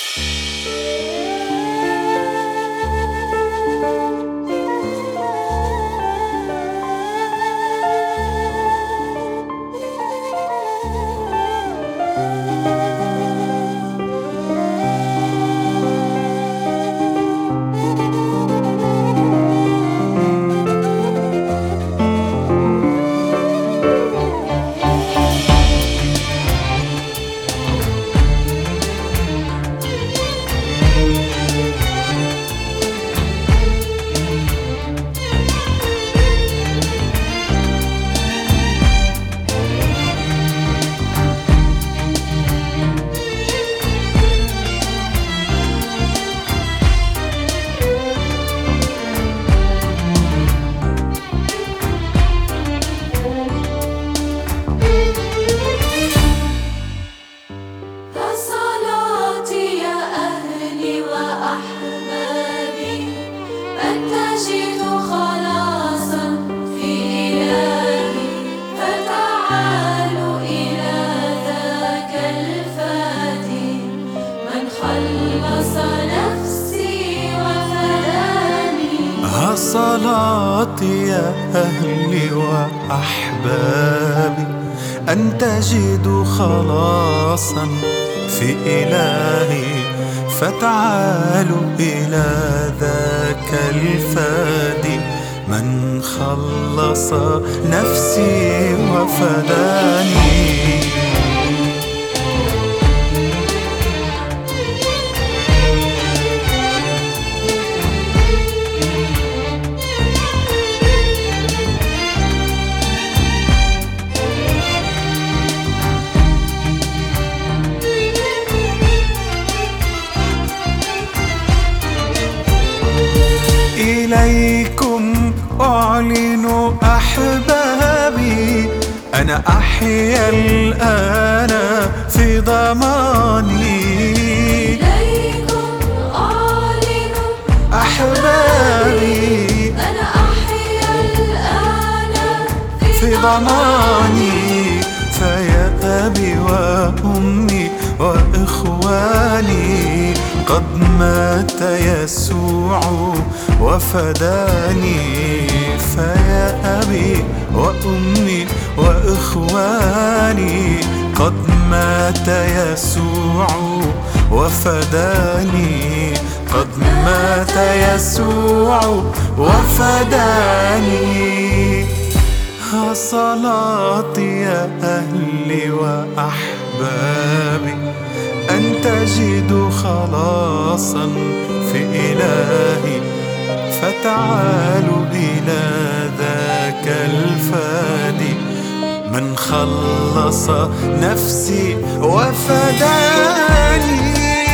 صلاتي يا أهلي وأحبابي أن تجدوا خلاصا في إلهي، فتعالوا إلى ذاك الفادي من خلص نفسي وفداني. إليكم أعلن أحبابي أنا أحيا الآن في ضماني. إليكم أعلن أحبابي أنا أحيا الآن في ضماني. فيا أبي وأمي وإخواني قد مات يسوع وفداني. فيا أبي وأمي وإخواني قد مات يسوع وفداني. قد مات يسوع وفداني. صلاتي يا أهلي وأحبابي أن تجدوا خلاصا في إلهي، فتعالوا إلى ذاك الفادي من خلص نفسي وفداني.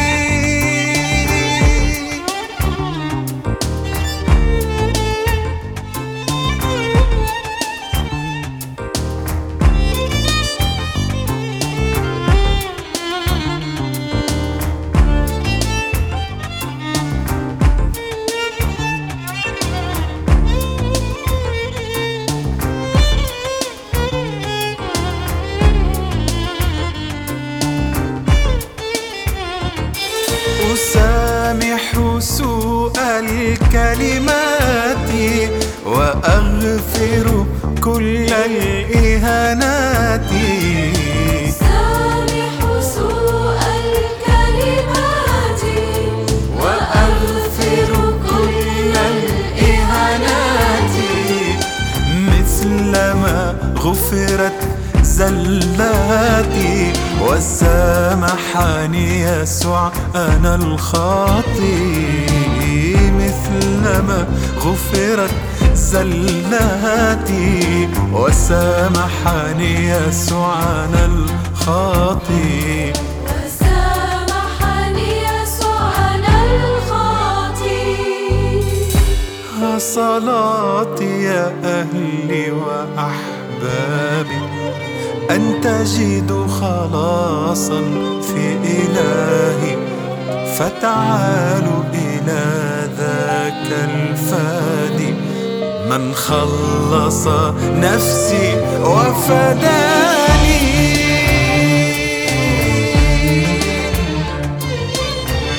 أسامح سوء الكلمات وأغفر كل الإهانات. أسامح سوء الكلمات وأغفر كل الإهانات. مثلما غفرت زلاتي وسامحني يسوع أنا الخاطي. مثلما غفرت زلاتي وسامحني يسوع أنا الخاطي. وسامحني يسوع أنا الخاطي. صلاتي يا أهلي وأحبابي أن تجدوا خلاصا في إلهي، فتعالوا إلى ذاك الفادي من خلص نفسي وفداني.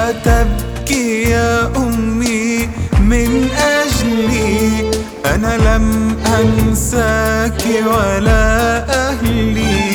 لا تبكي يا أمي من أجلي، أنا لم أنساك ولا أهلي.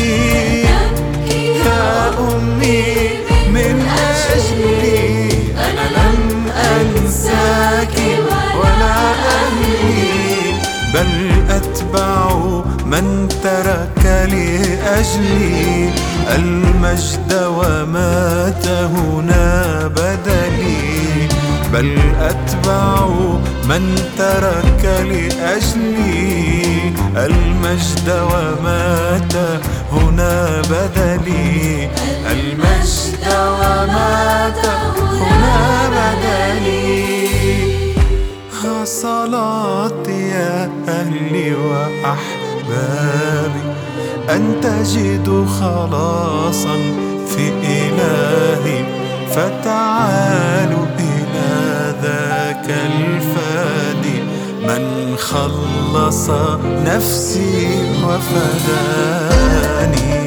يا أمي من أجلي، أنا لم أنساك ولا أهلي، بل أتبع من ترك لأجلي المجد ومات هنا بدلي. بل أتبع من ترك لأجلي المجد ومات هنا بدلي. المجد ومات هنا بدلي. صلاتي يا أهلي وأحبابي أن تجدوا خلاصا في إلهي، فتعالوا إلى ذاك الفادي من خلص نفسي وفداني.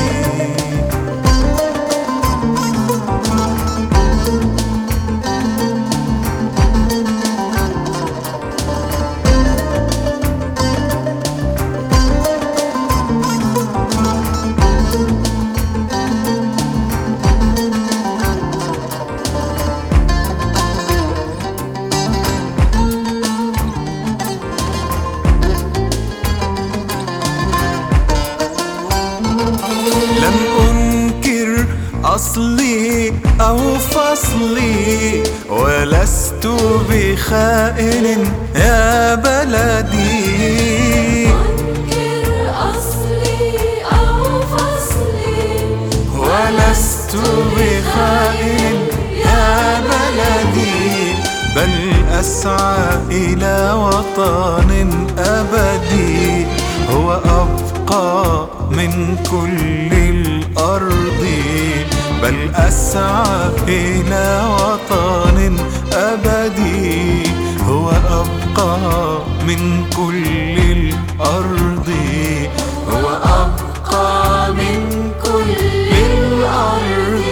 لم أنكر أصلي أو فصلي، ولست بخائن يا بلدي. أنكر أصلي أو فصلي، ولست بخائن يا بلدي، بل أسعى إلى وطن أبدي هو أبقى من كل الأرض. بل أسعى إلى وطن أبدي هو أبقى من كل الأرض. هو أبقى من كل الأرض.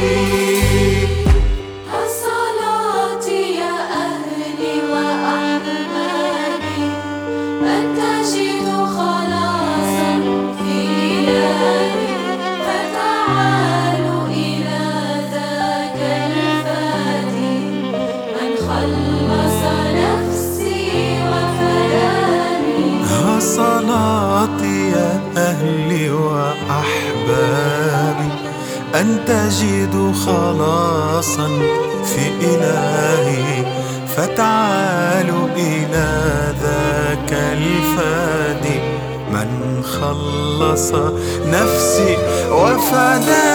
صلاتي يا أهلي وأحبابي أن تجدوا خلاصا في إلهي، فتعالوا إلى ذاك الفادي من خلص نفسي وفداني. صلاتي يا أهلي وأحبابي أن تجدوا خلاصا في إلهي، فتعالوا إلى ذاك الفادي من خلص نفسي وفداني.